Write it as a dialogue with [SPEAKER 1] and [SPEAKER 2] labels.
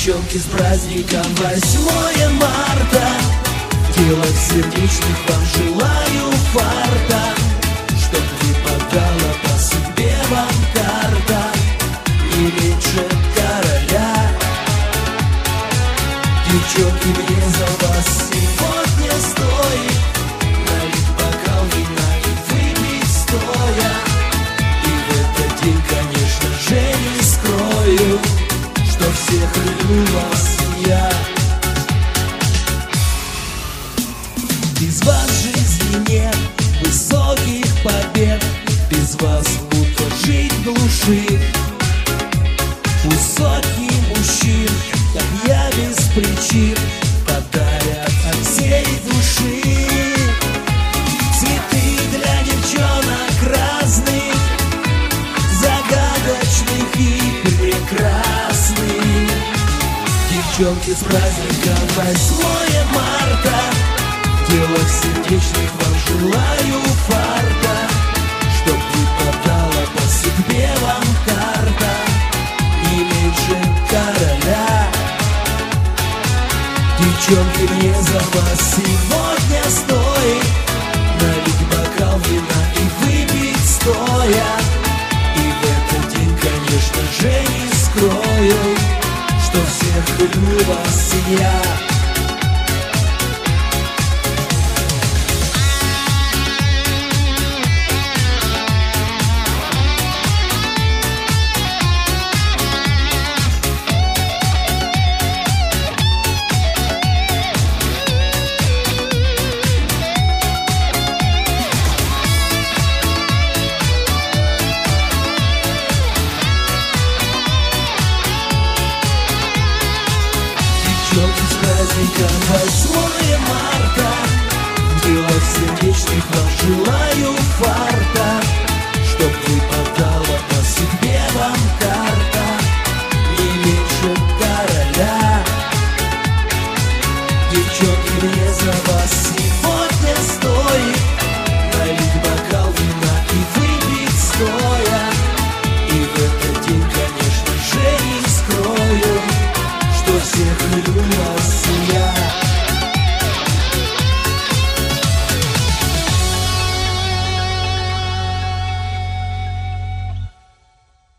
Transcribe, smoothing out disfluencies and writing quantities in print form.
[SPEAKER 1] Девчонки, с праздником 8 марта! В делах сердечных вам желаю фарта, чтоб выпадала по судьбе вам карта и меньше короля. Девчонки, мне за вас сегодня стоит налить бокал вина и выпить стоя. И в этот день, конечно же, не скрою, что всех люблю вас я. Без вас жизни нет высоких побед, без вас будто жить в глуши. У сотни мужчин, как я, без причин подарят от всей души цветы для девчонок разных, загадочных и прекрасных. Девчонки, с праздником 8 марта! В делах сердечных вам желаю фарта, чтоб выпадала по судьбе вам карта и меньше короля. Девчонки, мне за вас сегодня стоит налить бокал вина и выпить стоя. И в этот день, конечно же, не скрою, что всех люблю вас я. С праздником 8 марта! В делах сердечных вам желаю фарта, чтоб выпадала по судьбе вам карта не меньше короля. Девчонки, мне за вас сегодня стоит налить бокал вина и выпить стоя. И в этот день, конечно же, не скрою, что всех люблю вас